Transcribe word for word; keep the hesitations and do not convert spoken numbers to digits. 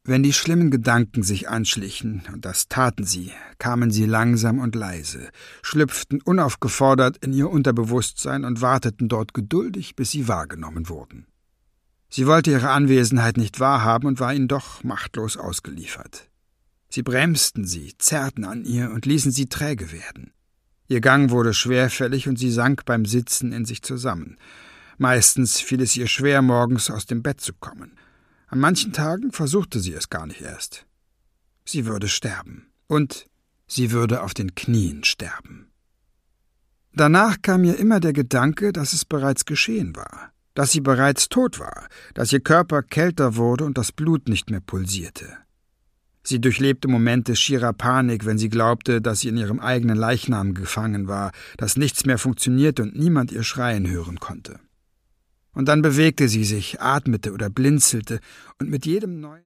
Wenn die schlimmen Gedanken sich anschlichen, und das taten sie, kamen sie langsam und leise, schlüpften unaufgefordert in ihr Unterbewusstsein und warteten dort geduldig, bis sie wahrgenommen wurden. Sie wollte ihre Anwesenheit nicht wahrhaben und war ihnen doch machtlos ausgeliefert. Sie bremsten sie, zerrten an ihr und ließen sie träge werden. Ihr Gang wurde schwerfällig und sie sank beim Sitzen in sich zusammen. Meistens fiel es ihr schwer, morgens aus dem Bett zu kommen. An manchen Tagen versuchte sie es gar nicht erst. Sie würde sterben. Und sie würde auf den Knien sterben. Danach kam ihr immer der Gedanke, dass es bereits geschehen war, dass sie bereits tot war, dass ihr Körper kälter wurde und das Blut nicht mehr pulsierte. Sie durchlebte Momente schierer Panik, wenn sie glaubte, dass sie in ihrem eigenen Leichnam gefangen war, dass nichts mehr funktionierte und niemand ihr Schreien hören konnte. Und dann bewegte sie sich, atmete oder blinzelte, und mit jedem neuen